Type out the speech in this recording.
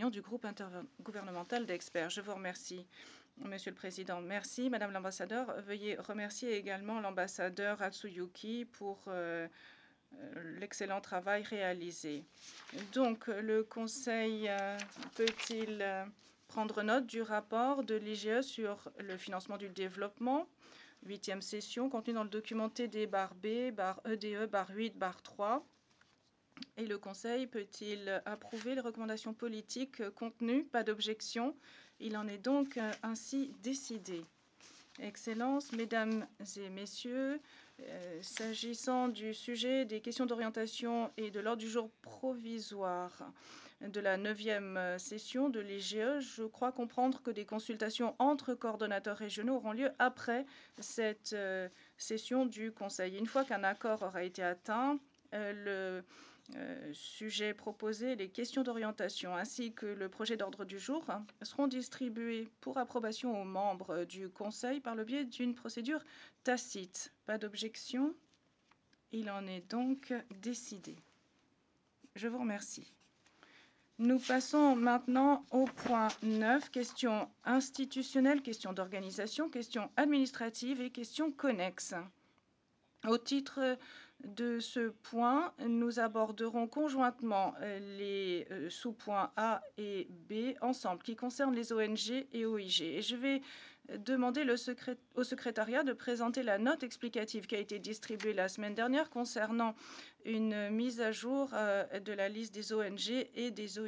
réunion du groupe intergouvernemental d'experts. Je vous remercie, Monsieur le Président. Merci, Madame l'ambassadeur. Veuillez remercier également l'ambassadeur Atsuyuki pour l'excellent travail réalisé. Donc, le Conseil peut-il prendre note du rapport de l'IGE sur le financement du développement, 8e session, contenu dans le document TD B, EDE 8 3. Et le Conseil peut-il approuver les recommandations politiques contenues? Pas d'objection. Il en est donc ainsi décidé. Excellences, Mesdames et Messieurs, s'agissant du sujet des questions d'orientation et de l'ordre du jour provisoire de la 9e session de l'IGE, je crois comprendre que des consultations entre coordonnateurs régionaux auront lieu après cette session du Conseil. Une fois qu'un accord aura été atteint, le sujet proposé, les questions d'orientation ainsi que le projet d'ordre du jour seront distribués pour approbation aux membres du Conseil par le biais d'une procédure tacite. Pas d'objection. Il en est donc décidé. Je vous remercie. Nous passons maintenant au point 9, questions institutionnelles, questions d'organisation, questions administratives et questions connexes. Au titre de ce point, nous aborderons conjointement les sous-points A et B ensemble, qui concernent les ONG et OIG. Et je vais demander au secrétariat de présenter la note explicative qui a été distribuée la semaine dernière concernant une mise à jour de la liste des ONG et des OIG.